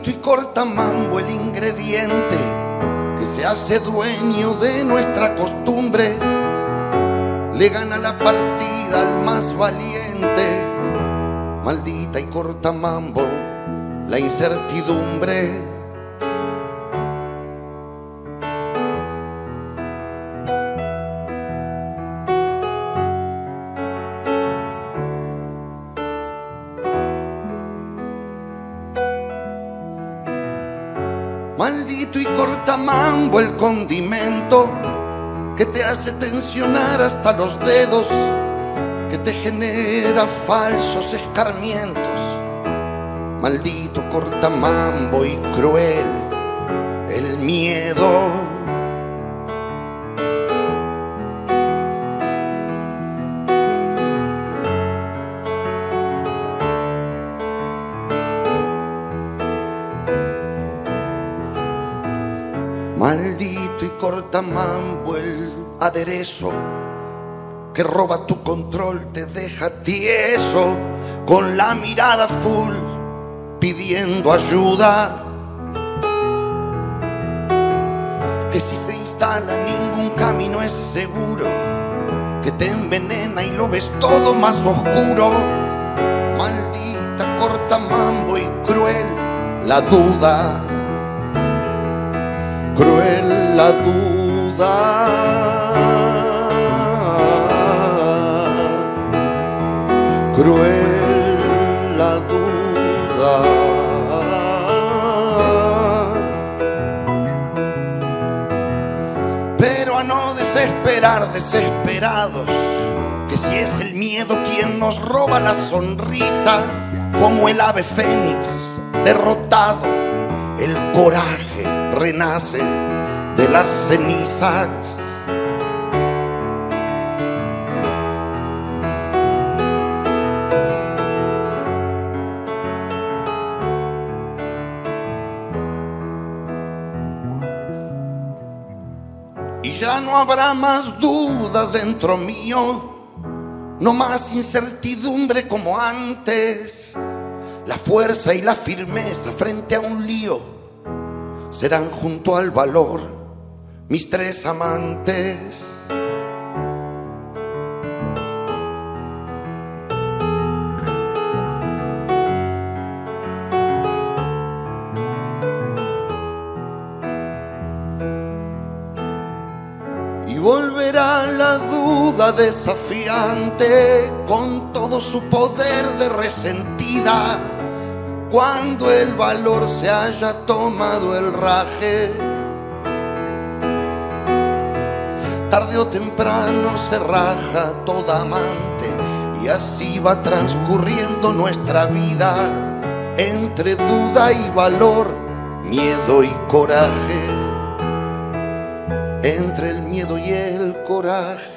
Maldito y cortamambo el ingrediente que se hace dueño de nuestra costumbre. Le gana la partida al más valiente. Maldita y cortamambo la incertidumbre. Maldito y cortamambo el condimento que te hace tensionar hasta los dedos, que te genera falsos escarmientos. Maldito cortamambo y cruel el miedo. Maldito y cortamambo el aderezo que roba tu control, te deja tieso, con la mirada full, pidiendo ayuda. Que si se instala ningún camino es seguro, que te envenena y lo ves todo más oscuro. Maldita cortamambo y cruel la duda. Cruel la duda, cruel la duda. Pero a no desesperar desesperados, que si es el miedo quien nos roba la sonrisa, como el ave fénix derrotado, el coraje renace de las cenizas. Y ya no habrá más duda dentro mío, no más incertidumbre como antes. La fuerza y la firmeza frente a un lío serán junto al valor mis tres amantes. Y volverá la duda desafiante con todo su poder de resentida, cuando el valor se haya tomado el raje. Tarde o temprano se raja toda amante, y así va transcurriendo nuestra vida, entre duda y valor, miedo y coraje, entre el miedo y el coraje.